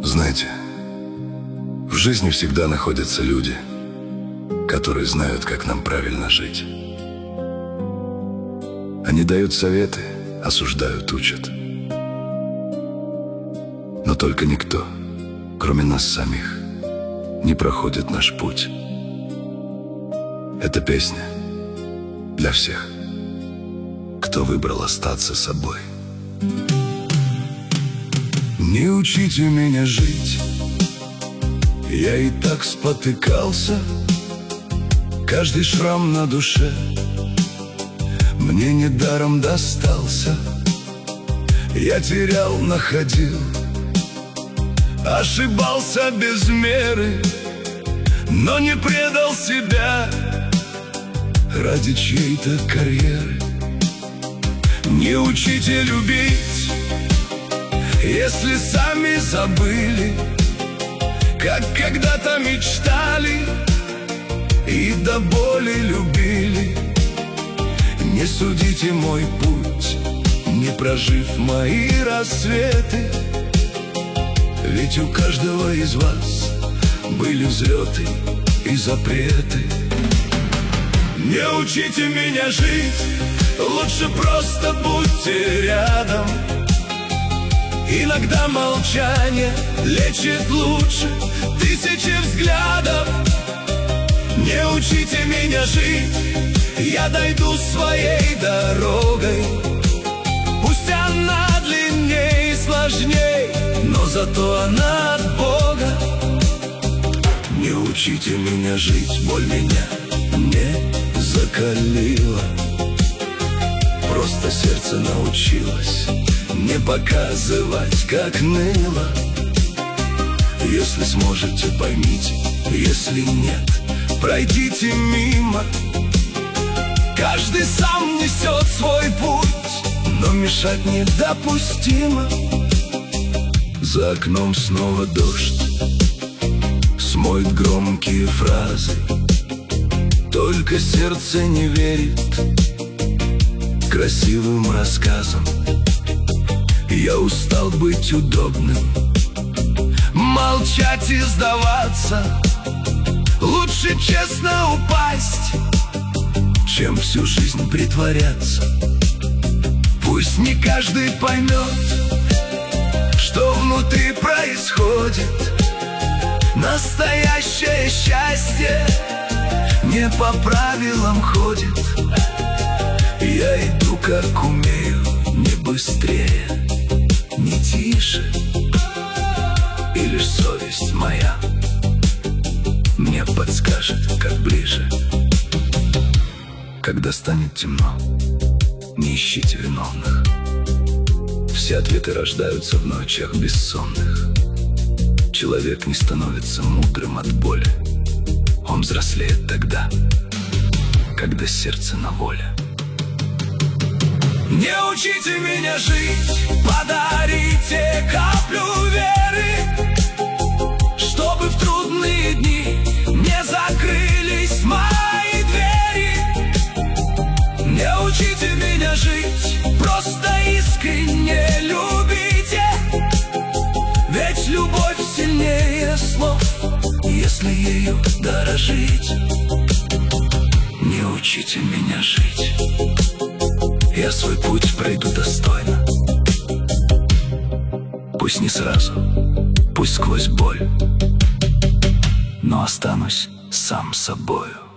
Знаете, в жизни всегда находятся люди, которые знают, как нам правильно жить. Они дают советы, осуждают, учат. Но только никто, кроме нас самих, не проходит наш путь. Эта песня для всех, кто выбрал остаться собой. Не учите меня жить, я и так спотыкался. Каждый шрам на душе мне недаром достался. Я терял, находил, ошибался без меры, но не предал себя ради чьей-то карьеры. Не учите любить, если сами забыли, как когда-то мечтали и до боли любили. Не судите мой путь, не прожив мои рассветы, ведь у каждого из вас были взлеты и запреты. Не учите меня жить, лучше просто будьте рядом. Иногда молчание лечит лучше тысячи взглядов. Не учите меня жить, я дойду своей дорогой. Пусть она длинней и сложней, но зато она от Бога. Не учите меня жить, боль меня не закалила. Просто сердце научилось не показывать, как ныло. Если сможете, поймите, если нет, пройдите мимо. Каждый сам несет свой путь, но мешать недопустимо. За окном снова дождь смоет громкие фразы, только сердце не верит красивым рассказам. Я устал быть удобным, молчать и сдаваться. Лучше честно упасть, чем всю жизнь притворяться. Пусть не каждый поймет, что внутри происходит. Настоящее счастье не по правилам ходит. Я иду как умею, не быстрее, не тише. И лишь совесть моя мне подскажет, как ближе. Когда станет темно, не ищите виновных. Все ответы рождаются в ночах бессонных. Человек не становится мудрым от боли, он взрослеет тогда, когда сердце на воле. Не учите меня жить, подарите каплю веры, чтобы в трудные дни не закрылись мои двери. Не учите меня жить, просто искренне любите, ведь любовь сильнее слов, если ею дорожить. Не учите меня жить, я свой путь пройду достойно. Пусть не сразу, пусть сквозь боль, но останусь сам собою.